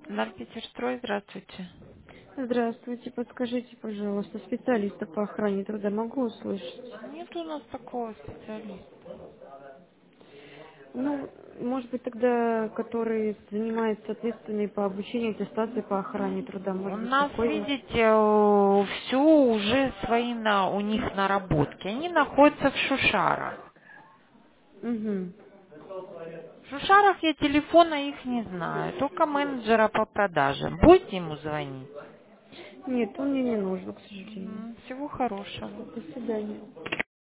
Нарпетерстрой, здравствуйте. Здравствуйте, подскажите, пожалуйста, специалиста по охране труда могу услышать? Нет у нас такого специалиста. Ну, может быть, тогда, который занимается ответственной по обучению аттестации по охране труда, У может быть, нас, такой вот? видите, все уже свои у них наработки. Они находятся в Шушарах. Угу. В Шушарах я телефона их не знаю, только менеджера по продажам. Будете ему звонить? Нет, он мне не нужен, к сожалению. Всего хорошего. До свидания.